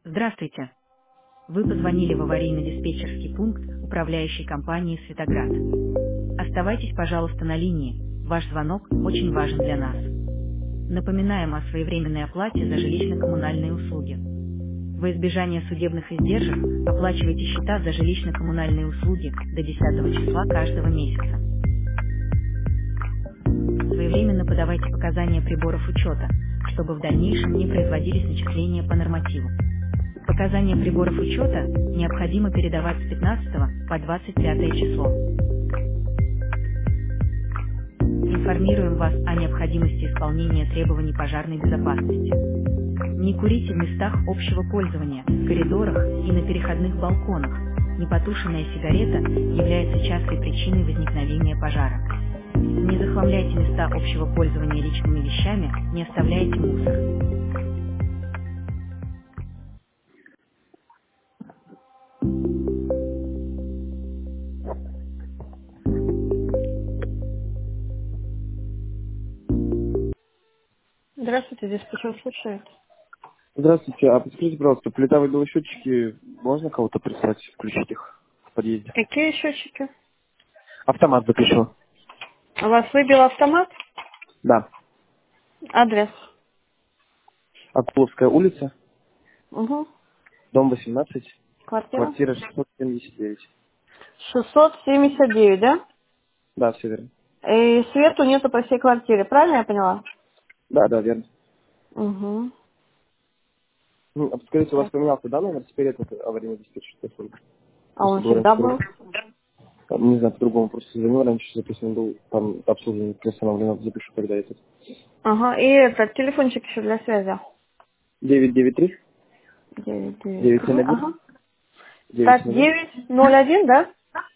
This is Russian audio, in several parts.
Здравствуйте. Вы позвонили в аварийно-диспетчерский пункт управляющей компании «Светоград». Оставайтесь, пожалуйста, на линии. Ваш звонок очень важен для нас. Напоминаем о своевременной оплате за жилищно-коммунальные услуги. Во избежание судебных издержек оплачивайте счета за жилищно-коммунальные услуги до 10 числа каждого месяца. Своевременно подавайте показания приборов учета, чтобы в дальнейшем не производились начисления по нормативу. Показания приборов учета необходимо передавать с 15 по 25 число. Информируем вас о необходимости исполнения требований пожарной безопасности. Не курите в местах общего пользования, в коридорах и на переходных балконах. Непотушенная сигарета является частой причиной возникновения пожара. Не захламляйте места общего пользования личными вещами, не оставляйте мусор. Здравствуйте, диспетчер слушает. Здравствуйте, а подскажите, пожалуйста, плитовые счетчики, можно кого-то прислать, включить их в подъезде? Какие счетчики? Автомат запишу. У вас выбил автомат? Да. Адрес? Акуловская улица, Угу. дом 18, Квартира? квартира 679. 679, да? Да, все верно. И свету нету по всей квартире, правильно я поняла? Да, да, верно. Угу. Ну, а подскажите, у вас Так. поменялся, да, номер? Теперь этот аварийный диспетчерский служба. А Просто он был всегда раньше был? там, не знаю, по-другому просто звонил, раньше записан был, там обслуживание приостановлено, запишу, когда этот. Ага, и этот телефончик еще для связи. 993 993, 971 ага. Так, 971 901, да?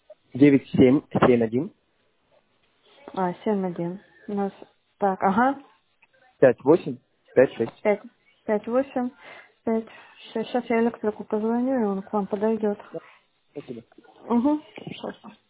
9771 А, 71. У нас, так, ага. 58 56. 5, 5, 8, 5, 6. Сейчас я электрику позвоню, и он к вам подойдет. Спасибо. Угу. Сейчас.